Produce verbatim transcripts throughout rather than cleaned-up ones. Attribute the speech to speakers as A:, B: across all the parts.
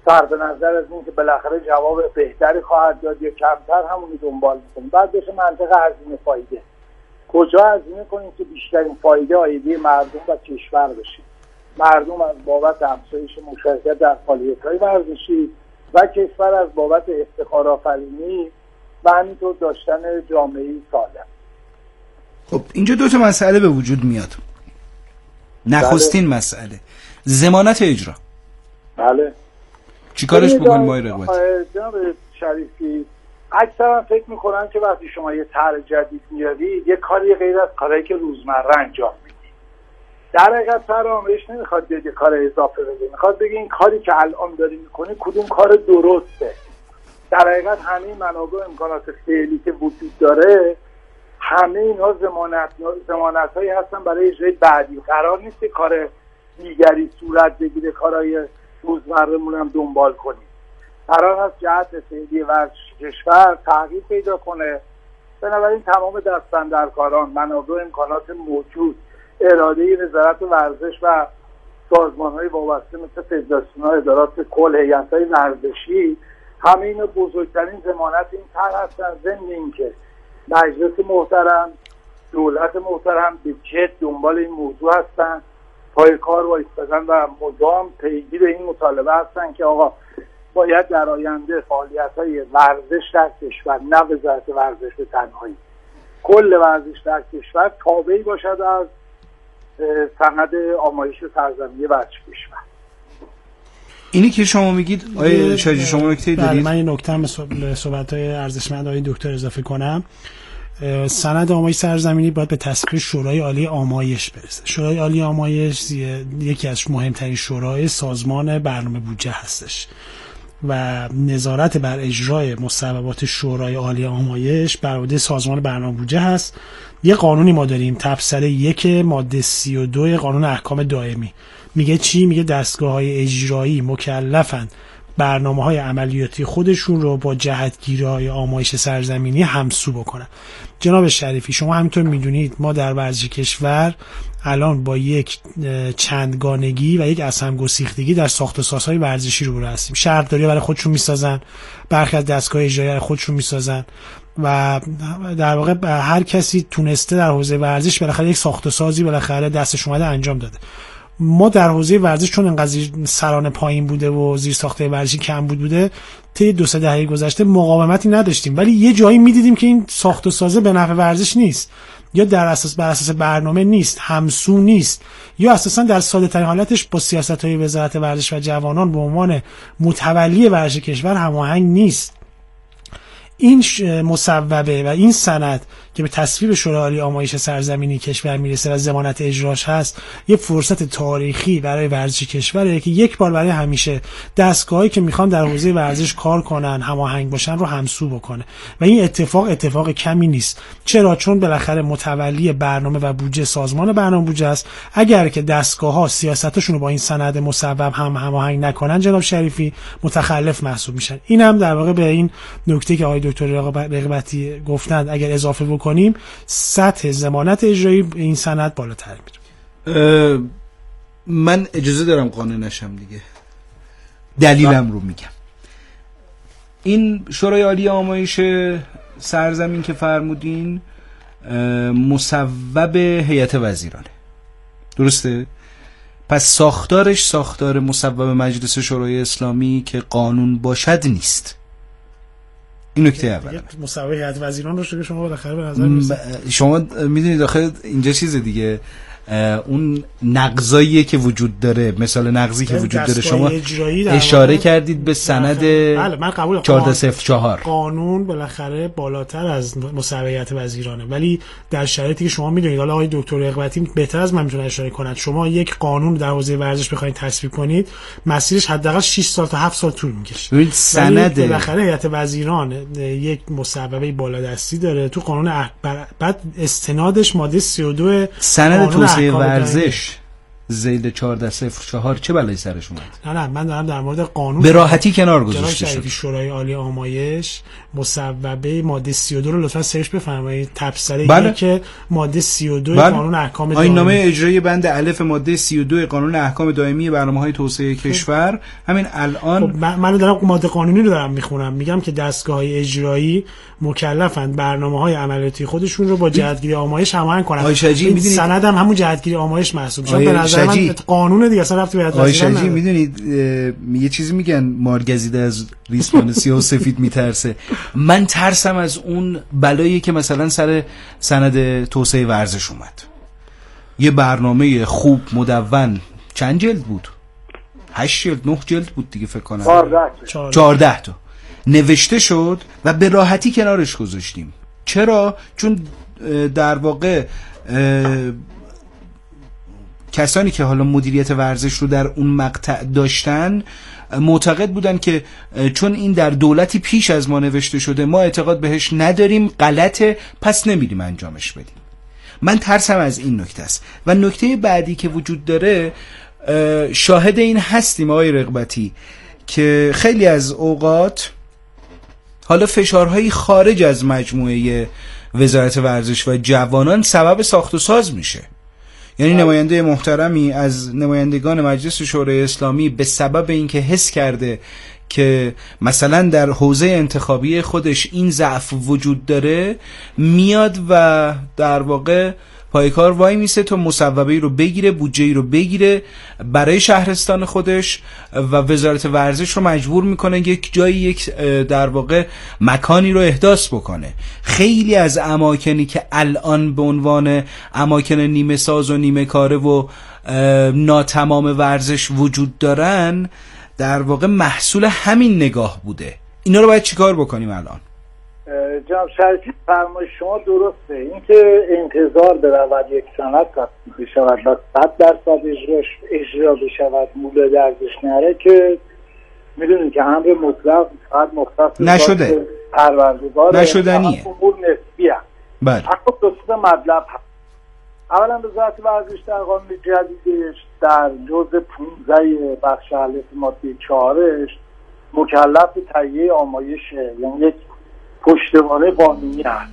A: صرف نظر از این که بالاخره جواب بهتری خواهد داد یا کمتر، همونی دنبال میکنیم. بعد بشه منطق هزینه فایده، کجا هزینه کنیم که بیشترین فایده آیده مردم و کشور بشه. مردم از بابت افزایش مشارکت در فعالیت‌های ورزشی و کشور از بابت افتخارآفرینی و همینطور داشتن جامعه‌ای سالم.
B: خب اینجا دو تا مسئله به وجود میاد. نخستین بله. مسئله ضمانت اجرا.
A: بله.
B: چیکارش بکنیم ما رقابت؟
A: جناب شریفی، اکثرا فکر میکنن که وقتی شما یه طرح جدید میاری یه کاری غیر از کاری که روزمره انجام میدی. در حقیقت طرح آموزش نمیخواد یه کار اضافه بده، میخواد بگه این کاری که الان داری میکنی کدوم کار درسته. در حقیقت همه منابع امکانات فعلی که وجود داره، همه اینها ضمانت ضمانت هایی هستن برای اجرای بعدی. قرار نیست که کار دیگری صورت بگیره، کارهای روزمره‌مون هم دنبال کنیم. قرار هست جهت فعلی ورزش کشور تغییر پیدا کنه. بنابراین تمام دست‌اندرکاران، منابع امکانات موجود، اراده وزارت ورزش و سازمان‌های وابسته مثل فدراسیون‌ها، ادارات کل، هیئت‌های ورزشی، همه اینا بزرگترین ضمانت این طرح هستن. ضمن اینکه مجلس محترم، دولت محترم به جد دنبال این موضوع هستن، پای کار وایستادن و مدام پیگیر این مطالبه هستن که آقا باید در آینده فعالیت‌های ورزش در کشور، نه وزارت ورزش به تنهایی، کل ورزش در کشور تابعی باشد از سند آمایش سرزمینی ورزش کشور.
B: اینی که شما میگید آیه شاجی، شما نکته دارید؟
C: من این نکته به صحبت‌های ارزشمند آقای دکتر اضافه کنم. سند آمایش سرزمینی باید به تصویب شورای عالی آمایش برسه. شورای عالی آمایش یکی از مهمترین شورای سازمان برنامه بودجه هستش و نظارت بر اجرای مصوبات شورای عالی آمایش بر عهده سازمان برنامه بودجه هست. یه قانونی ما داریم، تبصره یک ماده سی و دو قانون احکام دائمی. میگه چی؟ میگه دستگاه‌های اجرایی مکلفن برنامه‌های عملیاتی خودشون رو با جهتگیری‌های آمایش سرزمینی همسو بکنن. جناب شریفی، شما همینطور میدونید ما در ورزش کشور الان با یک چندگانگی و یک از هم گسیختگی در ساخت و سازهای ورزشی روبرو هستیم. شهرداری برای خودشون میسازن، برخی از دستگاه اجرایی برای خودشون میسازن و در واقع هر کسی تونسته در حوزه ورزش بالاخره یک ساخت و سازی بالاخره دستش اومده انجام داده. ما در حوزه ورزش چون انقدر سرانه پایین بوده و زیر ساخته ورزشی کم بود بوده طی دو سه دهه گذشته مقاومتی نداشتیم، ولی یه جایی میدیدیم که این ساخت و سازه به نفع ورزش نیست، یا در اساس بر اساس برنامه نیست، همسو نیست، یا اساسا در ساده ترین حالتش با سیاست‌های وزارت ورزش و جوانان به عنوان متولی ورزش کشور هماهنگ نیست. این مصوبه و این سند که به تصویب شورای عالی آمایش سرزمینی کشور میرسه و ضمانت اجراش هست، یه فرصت تاریخی برای ورزش کشوره که یک بار برای همیشه دستگاهایی که میخوان در حوزه ورزش کار کنن، هماهنگ باشن رو همسو بکنه و این اتفاق اتفاق کمی نیست. چرا؟ چون بالاخره متولی برنامه و بودجه سازمان برنامه بودجه است. اگر که دستگاه‌ها سیاستشون رو با این سند مصوب هم هماهنگ نکنن جناب شریفی متخلف محسوب میشن. این هم در واقع به این نکته که آقای دکتر رقابتی گفتند اگر اضافه بکنیم سطح ضمانت اجرایی این سند بالاتر میره.
B: من اجازه دارم قانع نشم دیگه، دلیلم رو میگم. این شورای عالی آمایش سرزمین که فرمودین مصوب هیئت وزیرانه، درسته؟ پس ساختارش ساختار مصوب مجلس شورای اسلامی که قانون باشد نیست. این نکته اوله.
C: مصوبه هیئت وزیران رو شما شما بالاخره به نظر میاد.
B: شما میدونید آخه اینجا چیز دیگه، اون نقضایی که وجود داره، مثال نقضی که وجود داره، شما اشاره کردید به سند چهارده صفر چهار.
C: قانون بالاخره بالاتر از مصوبه هیئت وزیرانه، ولی در شرایطی که شما میدونید، حالا آقای دکتر رقابتی بهتر از من میتونه اشاره کنند، شما یک قانون در حوزه ورزش بخواید تصویب کنید مسیرش حداقل شش سال تا هفت سال طول میکشه.
B: ببین سند
C: بالاخره هیئت وزیران یک مصوبه بالادستی داره تو قانون، بعد استنادش ماده سی و دو
B: سند توسعه ورزش ذیل چهارده صفر چهار چه بلایی سرش اومد؟
C: نه نه من دارم در مورد قانون
B: به راحتی کنار گذاشته شد.
C: شورای عالی آمایش مصوبه ماده سی و دو رو لطفا سرچ بفرمایید. تبصره
B: بله.
C: که ماده سی و دو
B: بله.
C: قانون احکام دائمی،
B: آیین‌نامه اجرایی بند الف ماده سی و دو قانون احکام دائمی برنامه‌های توسعه کشور همین الان.
C: خب من دارم ماده قانونی رو دارم میخونم، میگم که دستگاه‌های اجرایی مکلفند برنامه‌های عملیاتی خودشون رو با جهتگیری آمایش هماهنگ کنن. این سند هم همون جهتگیری آمایش محسوب میشه. به نظر من قانون دیگه اصلا رفتی به
B: آقای شجی میدونید یه چیزی میگن مارگزیده از ریسمان سیاه و سفید میترسه. من ترسم از اون بلایی که مثلا سر سند توسعه ورزش اومد. یه برنامه خوب مدون چند جلد بود؟ هشت جلد نه جلد بود دیگه فکر کنم. چهارده تا نوشته شد و به راحتی کنارش گذاشتیم. چرا؟ چون در واقع کسانی که حالا مدیریت ورزش رو در اون مقطع داشتن معتقد بودن که چون این در دولتی پیش از ما نوشته شده ما اعتقاد بهش نداریم، غلطه، پس نمیریم انجامش بدیم. من ترسم از این نکته است. و نکته بعدی که وجود داره، شاهد این هستیم آقای رغبتی که خیلی از اوقات حالا فشارهایی خارج از مجموعه وزارت ورزش و جوانان سبب ساخت و ساز میشه. یعنی نماینده محترمی از نمایندگان مجلس شورای اسلامی به سبب اینکه حس کرده که مثلا در حوزه انتخابی خودش این ضعف وجود داره، میاد و در واقع پای کار وای میسه تا مصوبه‌ای رو بگیره، بودجه‌ای رو بگیره برای شهرستان خودش و وزارت ورزش رو مجبور میکنه یک جایی یک در واقع مکانی رو احداث بکنه. خیلی از اماکنی که الان به عنوان اماکن نیمه ساز و نیمه کاره و ناتمام ورزش وجود دارن در واقع محصول همین نگاه بوده. اینا رو باید چیکار بکنیم الان؟
A: جناب شریفی فرمایش شما درسته. اینکه انتظار برود یک سند تصویب بشود و صد درصد اجراش اجرا بشود مولا درزش نره که میدونید که امر مطلق فقط مختص
B: نشده،
A: پروردگار
B: نشدنیه،
A: امور نسبیه.
B: بله.
A: اما دوست مطلب اولا وزارت ورزش در قانون جدیدش در جزء پانزده بخش الف ماده چهارش مکلف تهیه آمایشه، یعنی یک پشتوانه قانونی هست.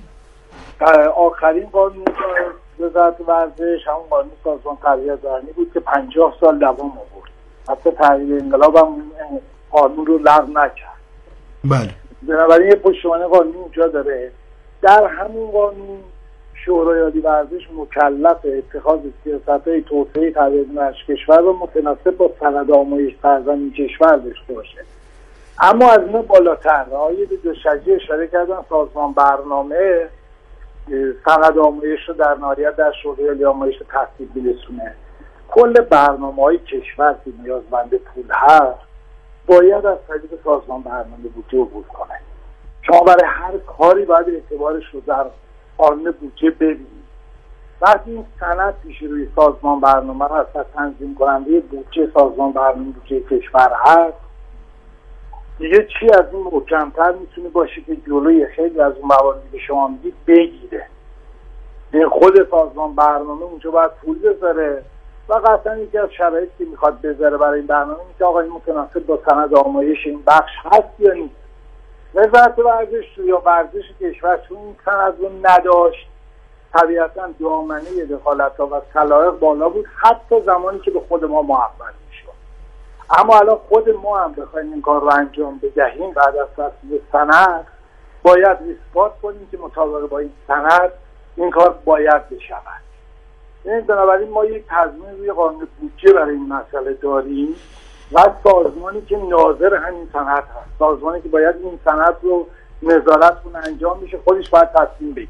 A: آخرین قانون وزارت ورزش همون قانون سازمان تربیت درنی بود که پنجاه سال دوام آورد، حتی تحریل انقلاب هم قانون رو لغو نکرد.
B: بله.
A: بنابراین یه پشتوانه قانونی اونجا داره. در همون قانون شورای عالی ورزش مکلف اتخاذ سیاست‌های توسعه تربیت کشور رو متناسب با سند آمایش سرزمین کشور داشته باشه. اما از این بالاتر آقای دکتر شجی اشاره کردن سازمان برنامه سند آمایش رو در نهایت در شورای عالی آمایش تصویب برسونه. کل برنامه‌های کشور که نیازمند پول هست باید از طریق سازمان برنامه بودجه عبور کنه. شما برای هر کاری باید اعتبارش رو در قانون بودجه ببینید. وقتی این سند پیش روی سازمان برنامه هست و تنظیم کننده بودجه سازمان برنامه بودجه کشور هست، دیگه چی از این محکم‌تر میتونه باشه که جلوی خیلی از اون مواردی که شما میگید بگیره. این خود سازمان برنامه اونجا باید پول بذاره و قطعا یکی از شرایطی که میخواد بذاره برای این برنامه اینه که آقا این متناسب با سند آمایش این بخش هست یا نیست. وزارت ورزش یا ورزش کشور چون این سند رو نداشت، طبیعتا دامنه دخالت‌ها و سلایق بالا بود، حتی زمانی که به خود ما محول میشد. اما الان خود ما هم بخوایم این کار رو انجام بدهیم بعد از تصویب سند باید اثبات کنیم که مطابق با این سند این کار باید بشود. یعنی بنابراین ما یک تضمین روی قانون بودجه برای این مسئله داریم و سازمانی که ناظر همین سند هست، سازمانی که باید این سند رو نظارت کنه انجام میشه، خودش باید تصمیم بگیره.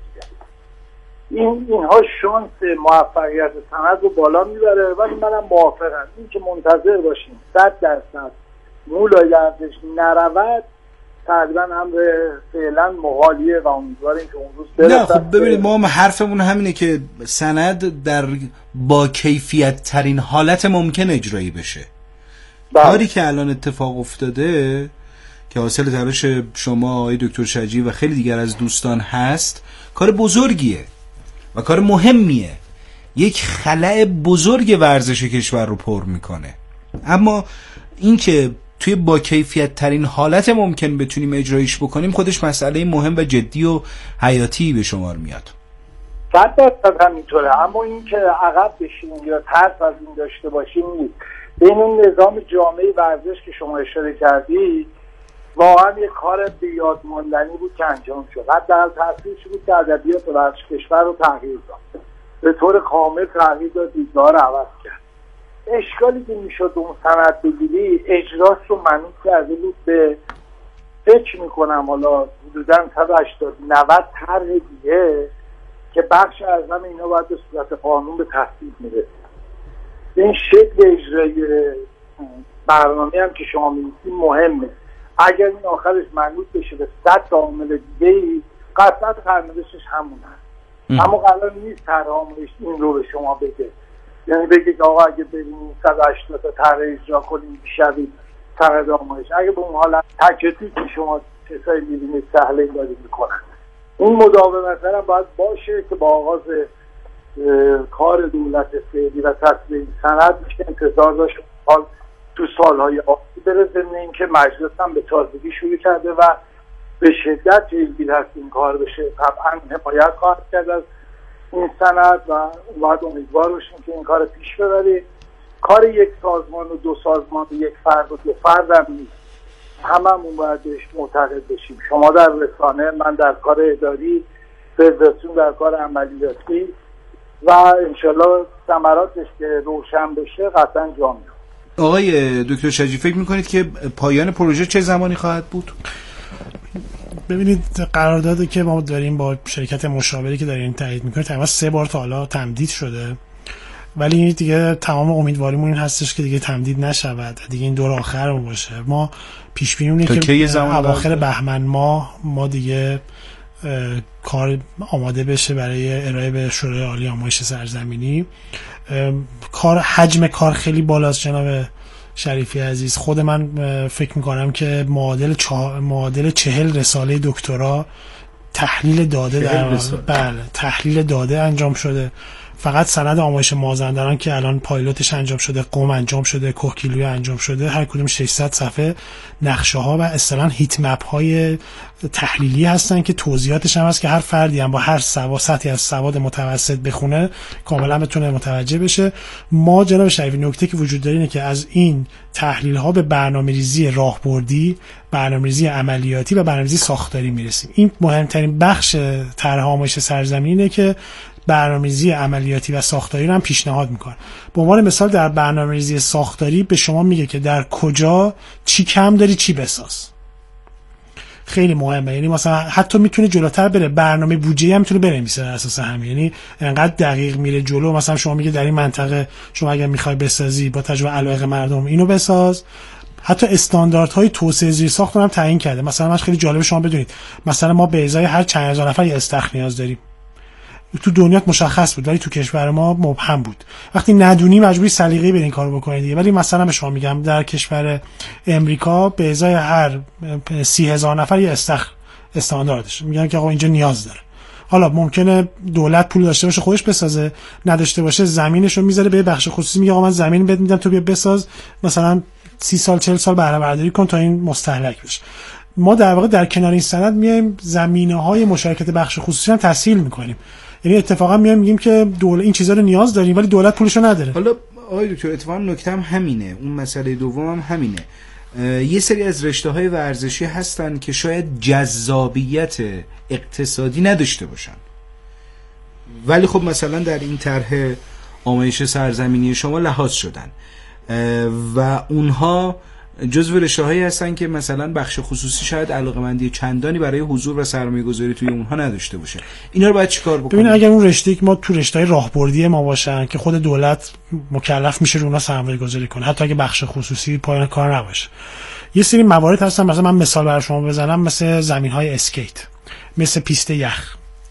A: این اینها شانس موفقیت سند رو بالا میبره. ولی منم موافقم این که منتظر باشیم صد درصد مولای ارزش نرود تقریبا هم به فعلا محالیه و امیدواریم که اون روز برسد.
B: نه خب ببینید ما هم حرفمون همینه که سند در با کیفیت ترین حالت ممکن اجرایی بشه. کاری که الان اتفاق افتاده که حاصل تلاش شما آقای دکتر شجی و خیلی دیگر از دوستان هست کار بزرگیه و کار مهمیه. یک خلأ بزرگ ورزش کشور رو پر میکنه. اما این که توی با کیفیت ترین حالت ممکن بتونیم اجرایش بکنیم خودش مسئله مهم و جدی و حیاتی به شمار میاد.
A: صد درصد همینطوره. اما این که عقب بشیم یا ترس از این داشته باشیم نیست. بین اون نظام جامعه ورزش که شما اشاره کردی واقعا یک کار به یاد ماندنی بود که انجام شد. حداقل تاثیرش بود که ادبیات ورزش کشور رو تغییر داد، به طور کامل تغییر داد، دیدگاه رو عوض کرد. اشکالی که میشد اون سند بگیری اجراش رو منوط کرده بود به فکر میکنم حالا حدوداً صد و هشتاد نود طرح دیگه که بخش از همه اینا باید به صورت قانون به تصویب میرسید. این شکل اجرایی برنامه هم که شما می‌نویسید مهمه. اگر این آخرش منوط بشه به صد تا عامل دیگه‌ای قطعا ترمزشش همون هست. اما قرار نیست طرح آموزش این رو به شما بگه، یعنی بگید آقا اگه بریم صد و هشتاد تا طرح اجرا کنیم بیشوید سند آموزش. اگه به اون حالت تکتی که شما چیزایی می‌بینید سهل این داری میکنن. این مداومت هم باید باشه که با آغاز کار دولت فعلی و تصویب سند میشه انتظار داشت حال تو سالهای آتی بره. ضمن این که مجلس هم به تازگی شروع کرده و به شدت جلبی هست این کار بشه. طبعا حمایت خواهد کرد از این سند و باید امیدوار باشیم که این کار پیش ببرید. کار یک سازمان و دو سازمان و یک فرد و دو فرد هم نیست، هممون باید بهش معتقد بشیم. شما در رسانه، من در کار اداری، فدراسیون در کار عملیاتی و انشالله ثمراتش که روشن بشه قطعا جا میاد.
B: آقای دکتر شجی فکر میکنید که پایان پروژه چه زمانی خواهد بود؟
C: ببینید قراردادی که ما داریم با شرکت مشاوری که داریم تایید میکنیم تقریبا سه بار تا حالا تمدید شده، ولی دیگه تمام امیدواریمون این هستش که دیگه تمدید نشود، دیگه این دور آخرمون باشه. ما پیش بینی اینه که اواخر بهمن ماه ما دیگه کار آماده بشه برای ارائه به شورای عالی آموزش سرزمینی. کار حجم کار خیلی بالاست جناب شریفی عزیز. خود من فکر میکنم که معادل چه... معادل چهل رساله دکترا تحلیل داده در بله تحلیل داده انجام شده. فقط سند آموزش مازندران که الان پایلوتش انجام شده، قم انجام شده، کوهگیلویی انجام شده، هر کدوم ششصد صفحه نقشه ها و اصطلاحاً هیت مپ های تحلیلی هستن که توضیحاتش هم هست که هر فردی هم با هر سواد سطحی از سواد متوسط بخونه کاملا بتونه متوجه بشه. ما جناب شریفی نکته که وجود داره اینه که از این تحلیل ها به برنامه‌ریزی راهبردی، برنامه‌ریزی عملیاتی و برنامه‌ریزی ساختاری میرسیم. این مهمترین بخش طرح آموزش سرزمینه که برنامه‌ریزی عملیاتی و ساختاری رو هم پیشنهاد میکنه. به عنوان مثال در برنامه‌ریزی ساختاری به شما میگه که در کجا چی کم داری چی بساز. خیلی مهمه. یعنی مثلا حتی میتونه جلوتر بره، برنامه بودجه هم میتونه بنویسه بر اساس همین. یعنی انقدر دقیق میره جلو. مثلا شما میگه در این منطقه شما اگر میخوای بسازی با تجربه علاقه مردم اینو بساز. حتی استانداردهای توسعه زیر ساخت رو هم تعیین کرده. مثلا من خیلی جالب شما بدونید مثلا ما به ازای هر چند هزار نفر یه استخر نیاز داریم. تو دنیا مشخص بود ولی تو کشور ما مبهم بود. وقتی ندونی مجبوری سلیقه‌ای به این کارو بکنید دیگه. ولی مثلا به شما میگم در کشور امریکا به ازای هر سی هزار نفر یه استخر استانداردش میگن که آقا اینجا نیاز داره. حالا ممکنه دولت پول داشته باشه خودش بسازه، نداشته باشه زمینشو میذاره به بخش خصوصی، میگه آقا من زمین بهت میدم تو بیا بساز، مثلا سی سال چهل سال بهره برداری کن تا این مستهلک بشه. ما در واقع در کنار این سند میایم زمینه‌های مشارکت بخش خصوصی هم تسهیل میکنیم. یعنی اتفاقا میایم میگیم که دولت این چیزا رو نیاز داریم ولی دولت پولشو نداره.
B: حالا آقای دکتر اتفاقا نکته هم همینه، اون مسئله دوم هم همینه. یه سری از رشته‌های ورزشی هستن که شاید جذابیت اقتصادی نداشته باشن، ولی خب مثلا در این طرح آموزش سرزمینی شما لحاظ شدن و اونها جزو رشته‌هایی هستن که مثلا بخش خصوصی شاید علاقه‌مندی چندانی برای حضور و سرمایه‌گذاری توی اونها نداشته باشه. اینا رو باید چیکار بکنیم؟
C: ببین اگر اون رشته‌ای که ما تو رشته‌های راهبردی ما باشن که خود دولت مکلف میشه رو اونها سرمایه‌گذاری کنه، حتی اگه بخش خصوصی پایان کار نباشه، یه سری موارد هستن. مثلا من مثال برای شما بزنم، مثل زمین‌های اسکیت، مثل پیست یخ،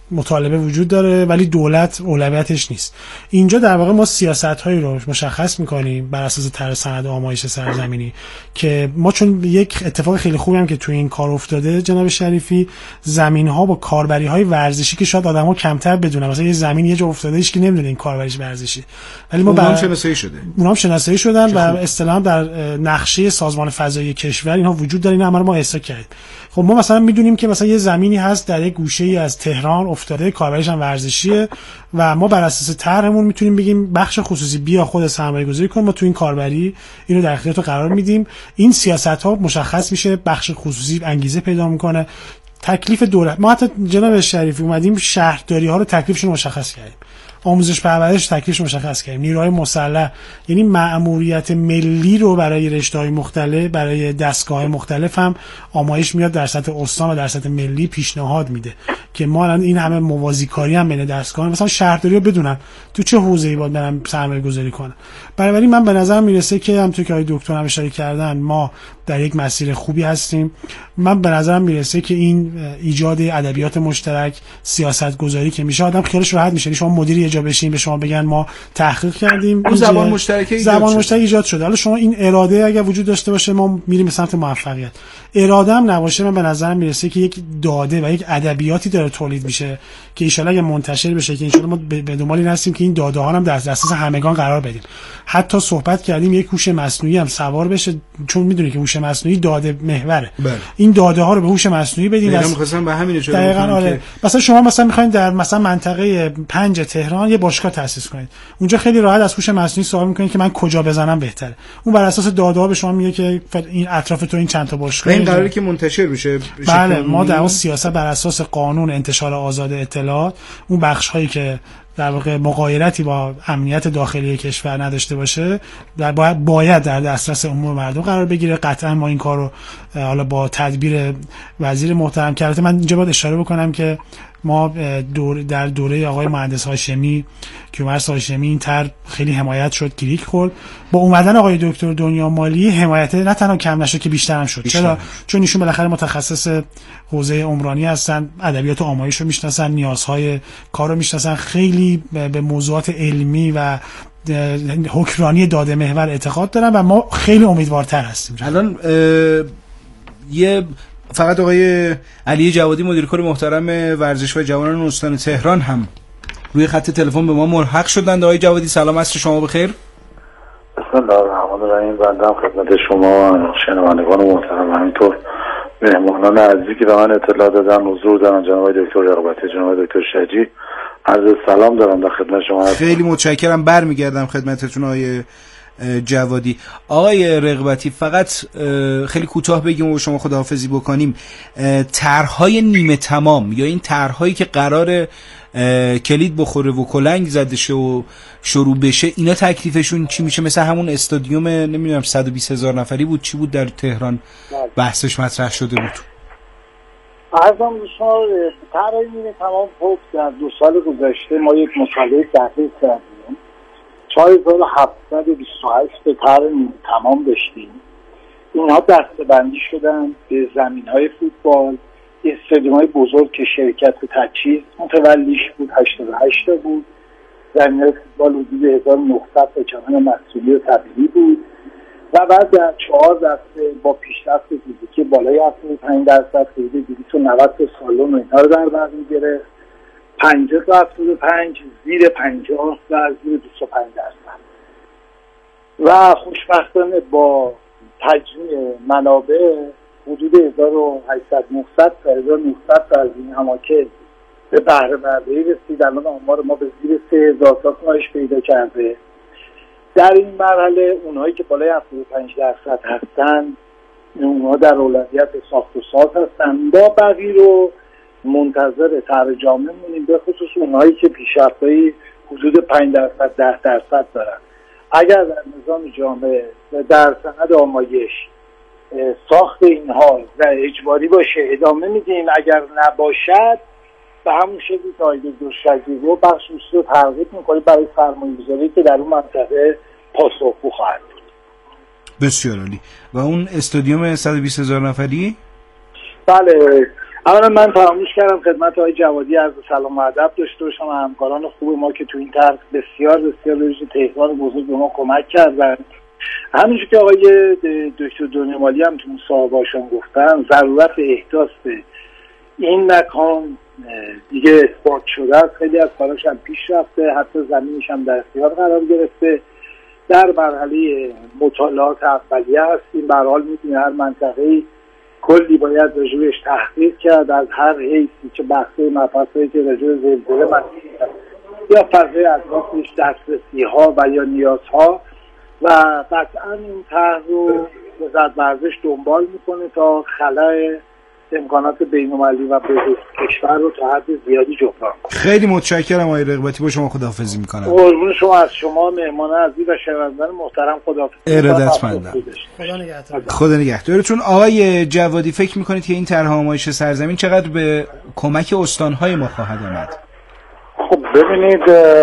C: مطالبه وجود داره ولی دولت اولویتش نیست. اینجا در واقع ما سیاست‌هایی رو مشخص می‌کنیم بر اساس طرح سند آمایش سرزمینی که ما چون یک اتفاق خیلی خوبی هم که توی این کار افتاده جناب شریفی، زمین‌ها با کاربری‌های ورزشی که شاید آدم‌ها کمتر بدونن، مثلا یه زمین یه جا افتاده هیچ کی نمی‌دونه این کاربریش ورزشی، ولی ما
B: اونها شناسایی شده
C: اونها هم شناسایی شدن و اصطلاحاً در نقشه سازمان فضایی کشور اینها وجود داره. این ما احسا کردیم. خب ما مثلا میدونیم که مثلا یه زمینی هست در یک گوشه‌ای از تهران افتاده، کاربریش هم ورزشیه و ما بر اساس طرحمون میتونیم بگیم بخش خصوصی بیا خود سرمایه‌گذاری کن، ما تو این کاربری اینو در اختیار تو قرار میدیم. این سیاست‌ها مشخص میشه، بخش خصوصی انگیزه پیدا میکنه. تکلیف دولت، ما حتی جناب شریفی اومدیم شهرداری ها رو تکلیفشون مشخص کردیم، آموزش پرورش تکلیفش مشخص کردیم، نیروهای مسلح، یعنی مأموریت ملی رو برای رشته‌های مختلف، برای دستگاه‌های مختلف هم آمایش میاد در سطح استان و در سطح ملی پیشنهاد میده که ما الان این همه موازی کاری هم بین دستگاه، مثلا شهرداری رو بدونن تو چه حوزه‌ای باید برن سرمایه گذاری کنن. بنابراین من به نظر میرسه که همونطور که آقای دکتر هم اشاره کردن ما در یک مسیر خوبی هستیم. من به نظرم میرسه که این ایجاد ادبیات مشترک، سیاست گذاری که میشه آدم خیالش راحت میشه. شما مدیری یه جا بشین به شما بگن ما تحقیق کردیم،
B: اون زبان مشترک ایجاد
C: زبان مشترک ایجاد شده. حالا شما این اراده اگر وجود داشته باشه ما میریم به سمت موفقیت. اراده هم نباشه من به نظرم میرسه که یک داده و یک ادبیاتی داره تولید میشه که ان شاءالله اگه منتشر بشه که ان شاءالله ما به دنبال این هستیم که این داده ها هم در دسترس همگان قرار بدیم. حتی صحبت کردیم یک هوش مصنوعی هم سوار بشه، چون میدونی که هوش مصنوعی داده محوره.
B: بله.
C: این داده ها رو به هوش مصنوعی بدیم.
B: من می‌خواستم به همین اشاره
C: دقیقاً آره. که... مثلا شما مثلا می‌خواید در مثلا منطقه پنج تهران یه باشگاه تأسیس کنید، اونجا خیلی راحت از هوش مصنوعی سوال می‌کنید که من کجا بزنم بهتره. اون بر اساس داده ها به شما میگه که این اطراف تو این چند تا باشگاه
B: این قراره که منتشر بشه.
C: بله ما در اون سیاست بر اساس قانون انتشار آزاد اطلاعات اون بخش‌هایی که در واقع مغایرتی با امنیت داخلی کشور نداشته باشه در باید باید در دسترس عموم مردم قرار بگیره. قطعا ما این کارو حالا با تدبیر وزیر محترم کرده. من اینجا باید اشاره بکنم که ما دور در دوره آقای مهندس هاشمی کیومرث هاشمی این طرح خیلی حمایت شد، کلیک خورد. با اومدن آقای دکتر دنیا مالی حمایت نه تنها کم نشد که بیشتر هم شد. بیشتر. چرا؟ چون ایشون بالاخره متخصص حوزه عمرانی هستن، ادبیات آمایش رو میشناسن، نیازهای کار رو میشناسن، خیلی به موضوعات علمی و حکمرانی داده محور اعتقاد دارن و ما خیلی امیدوارتر هستیم.
B: الان یه فقط آقای علی جوادی مدیر کل محترم ورزش و جوانان استان تهران هم روی خط تلفن به ما ملحق شدند. آقای جوادی سلام، عصر شما بخیر.
D: بسم الله الرحمن الرحیم. بنده هم خدمت شما شنوندگان محترم همینطور مهمانان عزیزی که به من اطلاع دادن حضور دارن، جناب دکتر رغبتی، جناب دکتر شجی، عرض سلام دارم در خدمت شما.
B: خیلی متشکرم. برمیگردم خدمتتون آقای جوادی. آقای رغبتی فقط خیلی کوتاه بگیم و شما خداحافظی بکنیم، طرح‌های نیمه تمام یا این طرح‌هایی که قرار کلید بخوره و کلنگ زده شه و شروع بشه اینا تکلیفشون چی میشه؟ مثلا همون استادیوم نمیدونم صد و بیست هزار نفری بود چی بود در تهران بحثش مطرح شده بود.
A: عرضم شما طرح نیمه تمام بود. در دو سال گذشته ما یک مطالعه تحقیق کردیم، چهار هزار و هفتصد و بیست و هشت طرح نیمه تمام داشتیم. اینها دسته‌بندی شدن به زمین‌های فوتبال، استادیوم‌های بزرگ که شرکت تجهیز متولیش بود هشتاد و هشت بود، زمین‌های فوتبال حدود هزار و نهصد تا کمان مسئولی و طبیعی بود و بعد در چهار دسته با پیشرفت فیزیکی بالای هفتاد و پنج درصد حدود دویست و نود تا سالن و اینها رو در بر می‌گرفت، پنجاه تا هفتاد و پنج زیر پنجاه و زیر بیست و پنج درصد و خوشبختانه با تجمیع منابع حدود هزار و هشتصد نهصد تا هزار و نهصد تا از این اماکن به بهره برداری رسید. الان آمار ما به زیر سه هزار تا کاهش پیدا کرده. در این مرحله اونهایی که بالای هفتاد و پنج درصد هستن اونها در اولویت ساخت و ساز هستن. با بقیه رو منتظر طرح جامع مونیم، به خصوص اونهایی که پیشرفت‌های حدود پنج درصد ده درصد دارن. اگر در نظام جامع در سند آمایش ساخت اینها و اجباری باشه ادامه میدیم، اگر نباشد به همون شکلی که آقای دکتر شجیعی و بخش رو ترغیب میکنیم برای سرمایه‌گذاری که در اون منطقه پاسخگو خواهد بود.
B: بسیار عالی. و اون استادیوم صد و بیست هزار نفری؟
A: بله، اولا من فراموش کردم خدمت آقای جوادی عرض سلام و ادب داشته باشم. همکاران خوب ما که تو این طرح بسیار بسیار به تهران بزرگ به ما کمک کردن. همینجور که آقای دکتر دنیا مالی هم تو مصاحبه‌هاشون گفتن، ضرورت احداث این مکان دیگه اثبات شده است. خیلی از کاراش هم پیش رفته، حتی زمینش هم در اختیار قرار گرفته. در مرحله مطالعات اولیه هستیم. به هر حال می‌دونید هر منطقه‌ای کلی باید راجبش تحقیق کرد، از هر حیثی که بحث مباحثی که راجب زلزله مطرح یا فضای اطرافش، دسترسی‌ها و یا نیازها، و قطعا این طرح رو وزارت ورزش دنبال میکنه تا خلأ امکانات بین‌المللی و بزرگ کشور رو تا حد زیادی جبران کنه.
B: خیلی متشکرم آقای رغبتی، با شما خداحافظی میکنم.
A: قربون شما، از شما مهمان عزیز و شنوندگان محترم خداحافظی.
B: ارادتمندم.
C: خدا نگهدار.
B: خدا نگهدارتون. آقای جوادی فکر میکنید که این طرح آمایش سرزمین چقدر به کمک استانهای ما خواهد آمد؟
D: خب ببینید،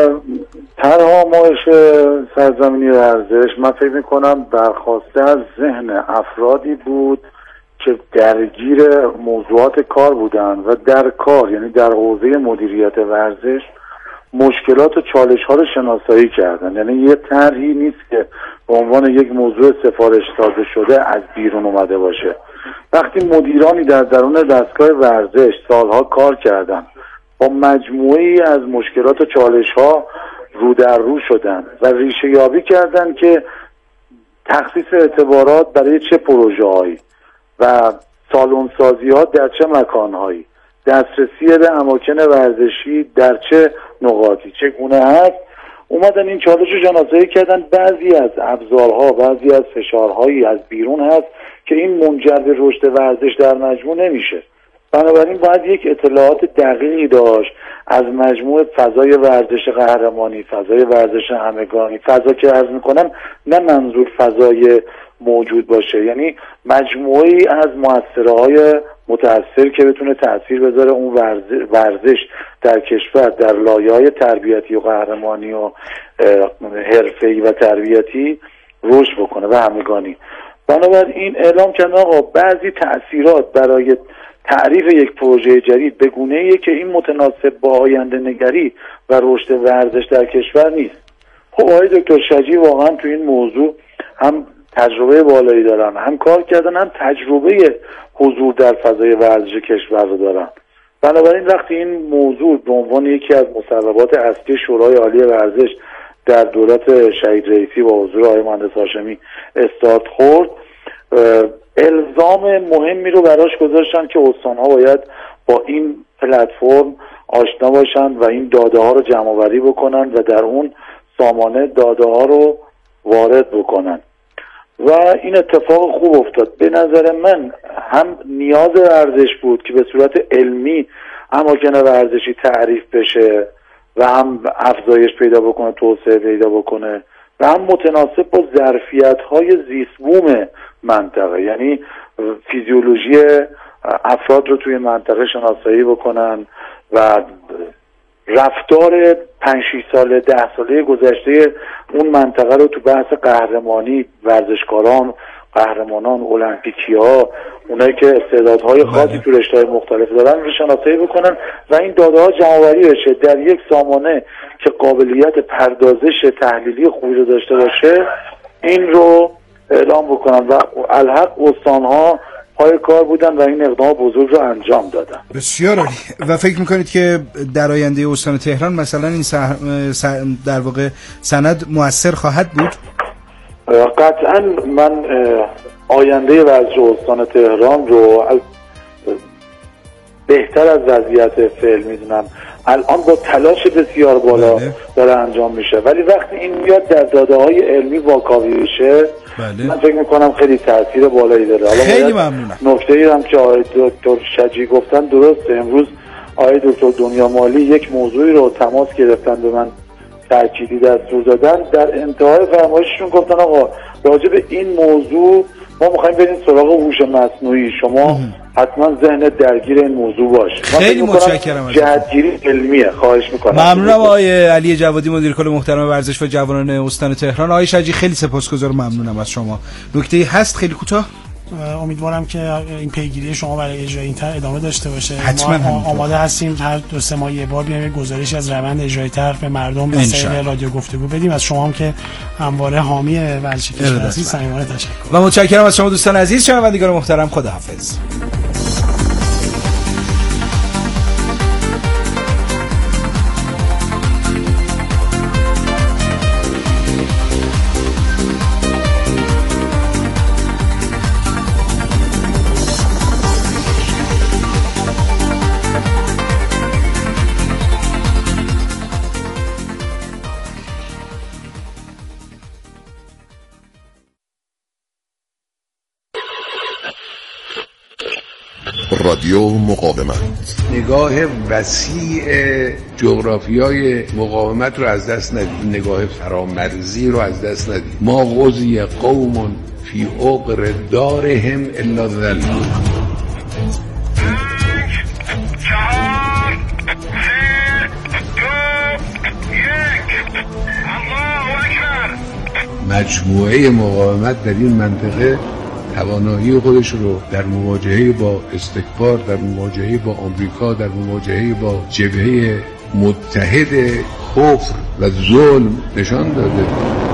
D: طرح آمایش سرزمینی ورزش من فکر میکنم برخواسته از ذهن افرادی بود که درگیر موضوعات کار بودن و در کار، یعنی در حوزه مدیریت ورزش، مشکلات و چالش ها رو شناسایی کردن. یعنی یه طرحی نیست که به عنوان یک موضوع سفارش داده شده از بیرون اومده باشه. وقتی مدیرانی در درون دستگاه ورزش سالها کار کردن، با مجموعی از مشکلات و چالش ها رو در رو شدن و ریشه یابی کردن که تخصیص اعتبارات برای چه پروژه هایی و سالن سازی ها در چه مکان هایی، دسترسی به اماکن ورزشی در چه نقاطی چگونه هست، اومدن این چالش رو شناسایی کردن. بعضی از ابزارها، بعضی از فشارهایی از بیرون هست که این منجر به رشد ورزش در مجموع نمیشه. بنابراین باید یک اطلاعات دقیقی داشت از مجموع فضای ورزش قهرمانی، فضای ورزش همگانی. فضا که عرض میکنم نه منظور فضای موجود باشه، یعنی مجموعی از مؤثره‌های متأثر که بتونه تأثیر بذاره اون ورزش در کشور در لایه‌های تربیتی و قهرمانی و حرفه‌ای و تربیتی رشد بکنه و همگانی. بنابراین اعلام کردن آقا بعضی تأثیرات برای تعریف یک پروژه جدید به گونه‌ایه که این متناسب با آینده نگری و رشد ورزش در کشور نیست. خب آقای دکتر شجی واقعا تو این موضوع هم تجربه بالایی دارن، هم کار کردن، هم تجربه حضور در فضای ورزش کشور رو دارن. بنابراین وقتی این موضوع به عنوان یکی از مصوبات اصلی شورای عالی ورزش در دولت شهید رئیسی با حضور آقای مهندس هاشمی استارت خورد، الزام مهمی رو براش گذاشتن که استان‌ها باید با این پلتفرم آشنا باشن و این داده ها رو جمع آوری بکنن و در اون سامانه داده ها رو وارد بکنن و این اتفاق خوب افتاد. به نظر من هم نیاز ورزش بود که به صورت علمی اماکن ورزشی تعریف بشه و هم افزایش پیدا بکنه، توسعه پیدا بکنه و هم متناسب با ظرفیت‌های زیست‌بوم منطقه، یعنی فیزیولوژی افراد رو توی منطقه شناسایی بکنن و رفتار پنج شش ساله ده ساله گذشته اون منطقه رو تو بحث قهرمانی، ورزشکاران، قهرمانان، المپیکی‌ها، اونایی که استعدادهای خاصی تو رشته‌های مختلف دارن رو شناسایی بکنن و این داده‌ها جمع‌آوری بشه در یک سامانه که قابلیت پردازش تحلیلی خوبی رو داشته باشه. این رو اعلام بکنن و الحق استان‌ها پای کار بودن و این اقدام بزرگ رو انجام دادن.
B: بسیار عالی. و فکر میکنید که در آینده استان تهران مثلا این سح... سح... در واقع سند مؤثر خواهد بود؟
D: قطعا من آینده ورزش استان تهران رو بهتر از وضعیت فعل میدونم. الان با تلاش بسیار بالا بله. داره انجام میشه، ولی وقتی این میاد در داده های علمی واکاوی بشه بله. من فکر میکنم خیلی تاثیر بالایی داره.
B: خیلی ممنونم.
D: نکته ای هم که آقای دکتر شجی گفتن درسته. امروز آقای دکتر دنیا مالی یک موضوعی رو تماس گرفتن به من تأکیدی دستور دادن. در انتهای فرمایششون گفتن آقا راجع به این موضوع ما میخوایم بریم سراغ هوش مصنوعی، شما حتما ذهن درگیر این موضوع باش.
B: خیلی متشکرم.
D: جهتگیری علمیه. خواهش میکنم.
B: ممنونم آقای علی جوادی، مدیر کل محترم ورزش و جوانان استان تهران. آقای شجی خیلی سپاسگزارم، ممنونم از شما. نکته‌ای هست خیلی کوتاه؟
C: امیدوارم که این پیگیری شما برای اجرای این طرح ادامه داشته باشه. ما آماده هستیم هر دو سه ماه یه بار بیایم گزارشی از روند اجرای طرح به مردم به سر رادیو گفتگو بدیم. از شما هم که همواره حامی ورزش کشور هستید صمیمانه تشکر
B: و متشکرم از شما دوستان عزیز. شنوندگان محترم، خداحافظ.
E: رادیو مقاومت،
F: نگاه وسیع جغرافیای مقاومت رو از دست ندید، نگاه فرامرزی رو از دست ندید. ما غزی قوم فی عقر دارهم الا ذل. مجموعه مقاومت در این منطقه توانایی خودش رو در مواجهه با استکبار، در مواجهه با آمریکا، در مواجهه با جبهه متحد کفر و ظلم نشان داده.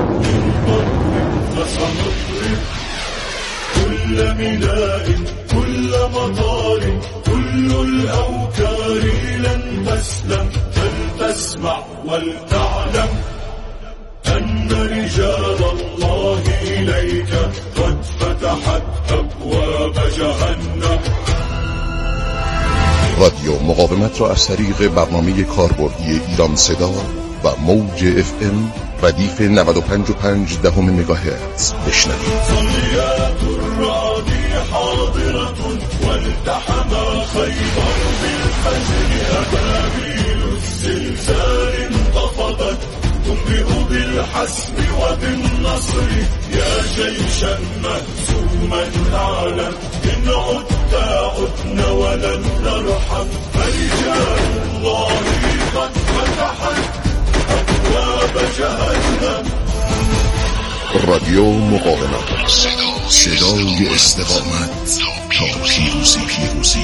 F: كل ملاء كل مطار كل الأوكار لن تسلم فلتسمع ولتعلم أن رجال الله إليك قد فتحت أبواب جهنم.
E: رادیو مقاومت را از طریق برنامه کاربردی ایران صدا و موج اف ام ردیف نود و پنج و پنج دهم مگاهرتز بشنوید.
G: صلیات الرعدی حاضرة والتحم خیبر بالفجر أبابیل الزلزال انتفضت تنبئ بالحسب وبالنصر يا جيشا مهزوما اعلم إن عدت عدنا ولن نرحم فرجال الله قد فتحت أبواب جهنم.
E: رادیو مقاومت، صدای استقامت تا پیروزی. پیروزی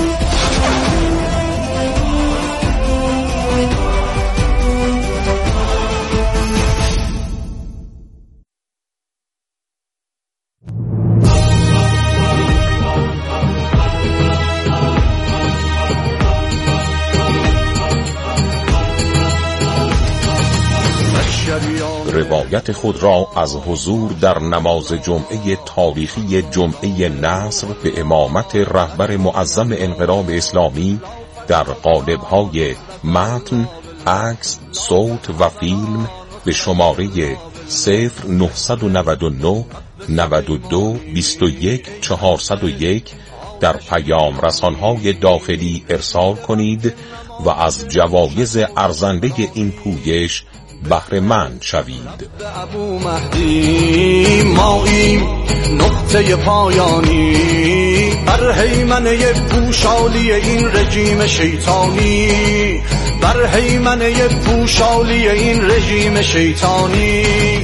E: روایت خود را از حضور در نماز جمعه تاریخی جمعه نصر به امامت رهبر معظم انقلاب اسلامی در قالب‌های متن، عکس، صوت و فیلم به شماره صفر نهصد و نود و نه نود و دو بیست و یک چهارصد و یک در پیام رسانهای داخلی ارسال کنید و از جوایز ارزنده این پویش بهره مند شوید.
H: ابو مهدی ماییم نقطه پایانی بر هیمنه پوشالی این رژیم شیطانی، بر هیمنه پوشالی این رژیم شیطانی.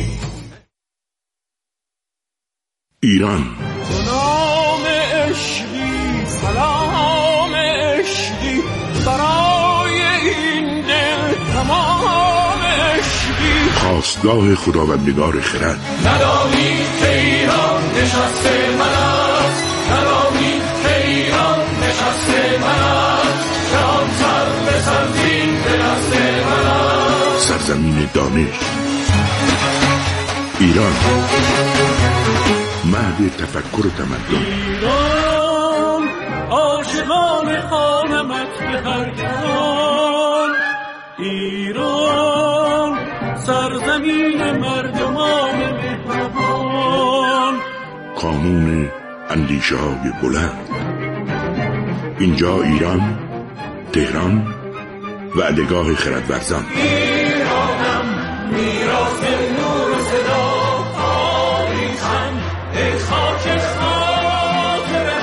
E: ایران
G: سلام عشقی، سلام عشقی برای این دل تمام عشقی،
E: خواستگاه خداوندگار خرد.
G: ندانید که ایران نشسته من است، ندانید که ایران نشسته من است، که آن سر به سرزین به دست من است.
E: سرزمین دانش ایران، مهد تفکر و تمدن.
G: ایران عاشقان خانمت به هر جهان، ایران سرزمین مردمان مهربان.
E: قانون اندیشه های بلند. اینجا ایران، تهران، وعدگاه خردورزان.
G: ایرانم میراث نور و صدا، آویزم ای خاک خاطر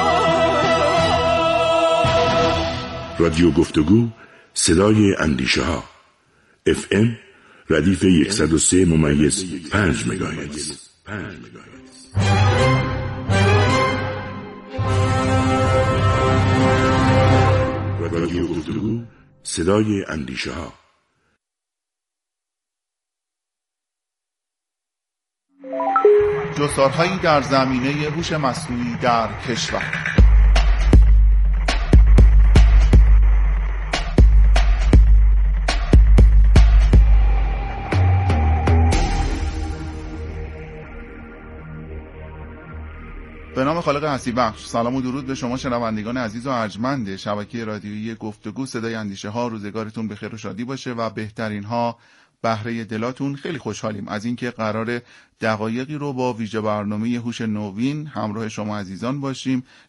G: ما.
E: رادیو گفتگو، صدای اندیشه ها. اف ام ردیف صد و سه ممیز پنج مگاهرتز.
I: رادیو گفتگو، صدای اندیشه ها.
J: جستارهایی در زمینه هوش مصنوعی در کشور. به نام خالق هستی بخش، سلام و درود به شما شنوندگان عزیز و ارجمند شبکه رادیویی گفتگو صدای اندیشه ها. روزگارتون بخیر و شادی باشه و بهترین ها بهره دلاتون. خیلی خوشحالیم از اینکه قرار دقایقی رو با ویژه برنامه هوش نوین همراه شما عزیزان باشیم.